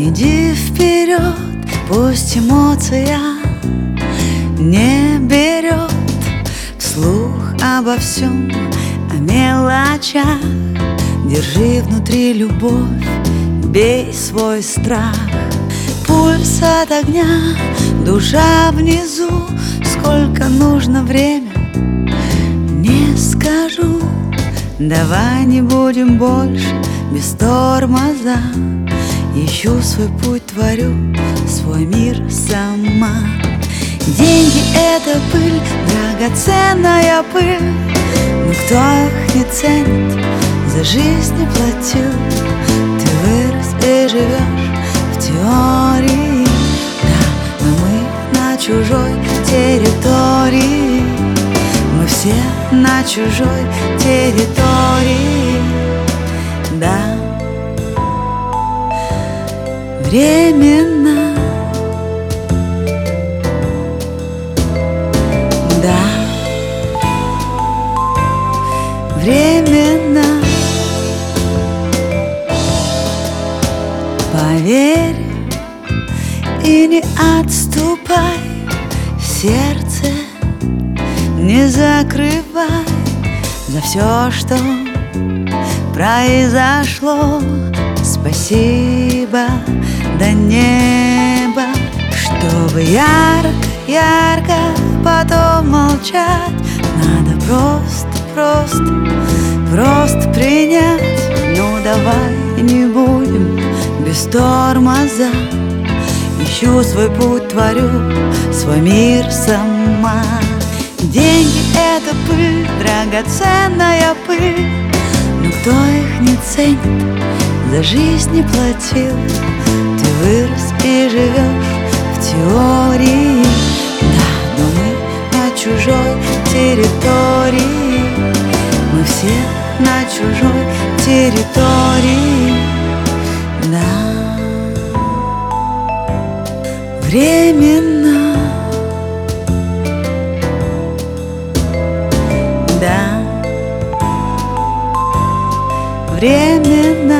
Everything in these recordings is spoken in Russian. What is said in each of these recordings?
Иди вперед, пусть эмоция не берет вслух обо всем, о мелочах. Держи внутри любовь, бей свой страх. Пульс от огня, душа внизу. Сколько нужно время, не скажу. Давай не будем больше без тормоза. Ищу свой путь, творю свой мир сама. Деньги — это пыль, драгоценная пыль. Но кто их не ценит, за жизнь не платил. Ты вырос и живешь в теории. Да, но мы на чужой территории. Мы все на чужой территории. Да, временно. Да, временно. Поверь и не отступай, сердце не закрывай за все, что произошло. Спасибо до неба, чтобы ярко потом молчать. Надо просто принять. Ну давай не будем без тормоза. Ищу свой путь, творю свой мир сама. Деньги — это пыль, драгоценная пыль. Но кто их не ценит, за жизнь не платил. Ты вырос и живешь в теории. Да, но мы на чужой территории. Мы все на чужой территории. Да, временно. Да, временно.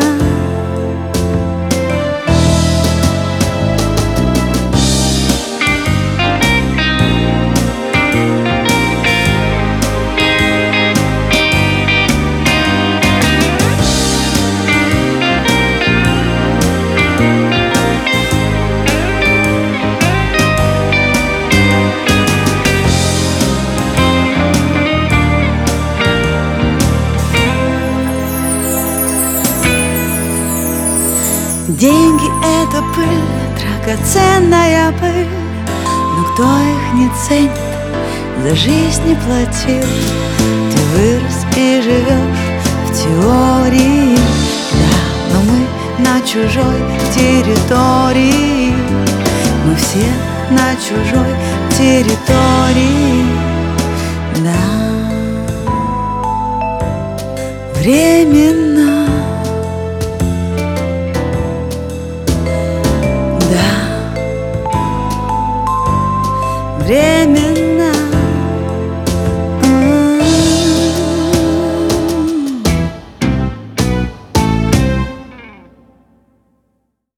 Деньги — это пыль, драгоценная пыль. Но кто их не ценит, за жизнь не платил. Ты вырос и живешь в теории. Да, но мы на чужой территории. Мы все на чужой территории. Да, временно. Да, время.